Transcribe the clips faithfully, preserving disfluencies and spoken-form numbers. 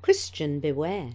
Christian beware.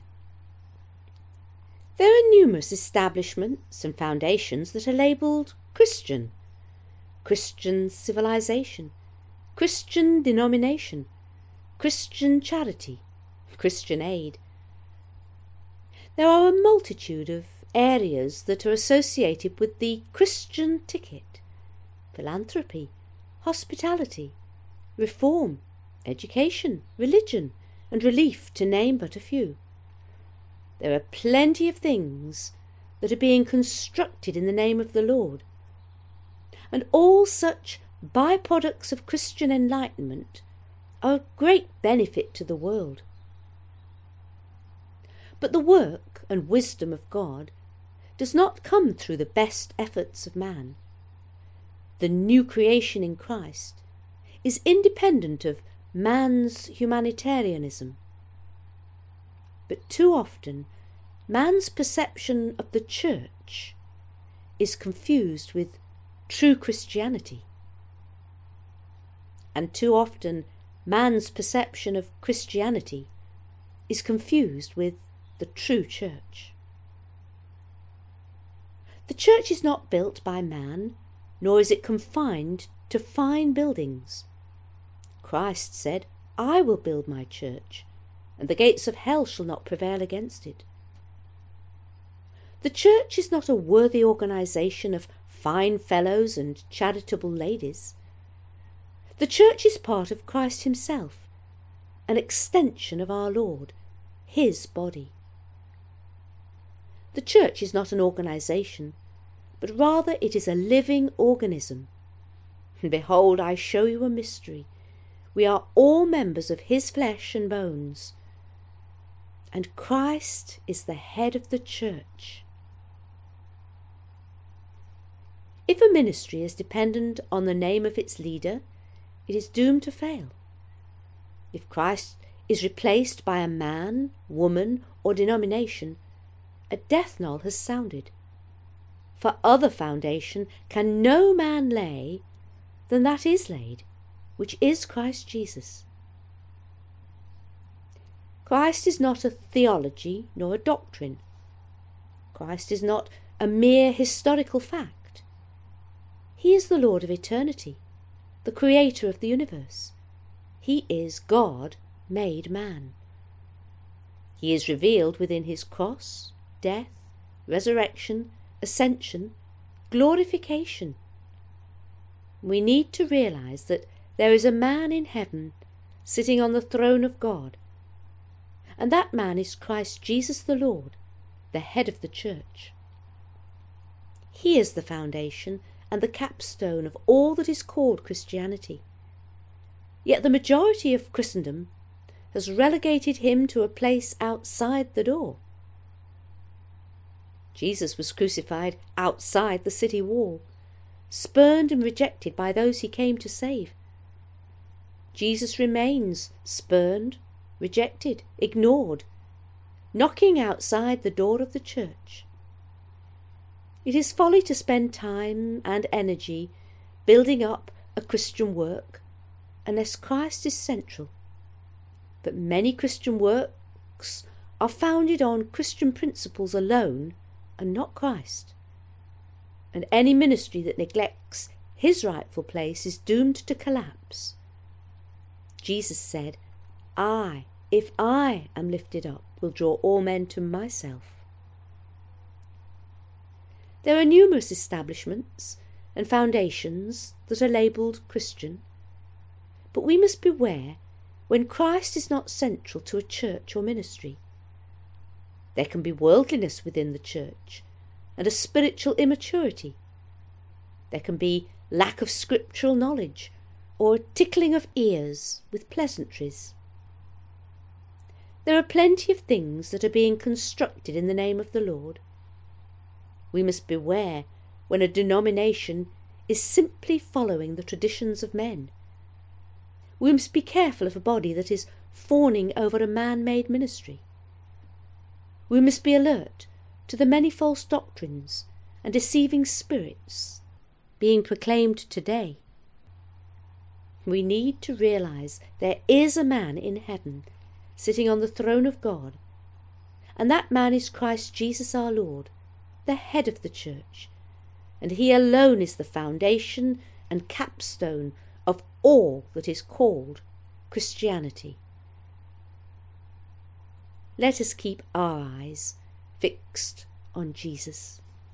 There are numerous establishments and foundations that are labelled Christian, Christian civilization, Christian denomination, Christian charity, Christian aid. There are a multitude of areas that are associated with the Christian ticket: philanthropy, hospitality, reform, education, religion, and relief, to name but a few. There are plenty of things that are being constructed in the name of the Lord, and all such byproducts of Christian enlightenment are of great benefit to the world. But the work and wisdom of God does not come through the best efforts of man. The new creation in Christ is independent of man's humanitarianism. But too often man's perception of the church is confused with true Christianity. And too often man's perception of Christianity is confused with the true church. The church is not built by man, nor is it confined to fine buildings. Christ said, "I will build my church, and the gates of hell shall not prevail against it." The church is not a worthy organisation of fine fellows and charitable ladies. The church is part of Christ himself, an extension of our Lord, his body. The church is not an organisation, but rather it is a living organism. Behold, I show you a mystery. We are all members of his flesh and bones, and Christ is the head of the church. If a ministry is dependent on the name of its leader, it is doomed to fail. If Christ is replaced by a man, woman, or denomination, a death knell has sounded. For other foundation can no man lay than that is laid, which is Christ Jesus. Christ is not a theology nor a doctrine. Christ is not a mere historical fact. He is the Lord of eternity, the Creator of the universe. He is God made man. He is revealed within his cross, death, resurrection, ascension, glorification. We need to realise that there is a man in heaven sitting on the throne of God, and that man is Christ Jesus the Lord, the head of the church. He is the foundation and the capstone of all that is called Christianity. Yet the majority of Christendom has relegated him to a place outside the door. Jesus was crucified outside the city wall, spurned and rejected by those he came to save. Jesus remains spurned, rejected, ignored, knocking outside the door of the church. It is folly to spend time and energy building up a Christian work unless Christ is central. But many Christian works are founded on Christian principles alone and not Christ. And any ministry that neglects his rightful place is doomed to collapse. Jesus said, "I, if I am lifted up, will draw all men to myself." There are numerous establishments and foundations that are labelled Christian, but we must beware when Christ is not central to a church or ministry. There can be worldliness within the church and a spiritual immaturity. There can be lack of scriptural knowledge or a tickling of ears with pleasantries. There are plenty of things that are being constructed in the name of the Lord. We must beware when a denomination is simply following the traditions of men. We must be careful of a body that is fawning over a man-made ministry. We must be alert to the many false doctrines and deceiving spirits being proclaimed today. We need to realise there is a man in heaven sitting on the throne of God, and that man is Christ Jesus our Lord, the head of the church, and he alone is the foundation and capstone of all that is called Christianity. Let us keep our eyes fixed on Jesus.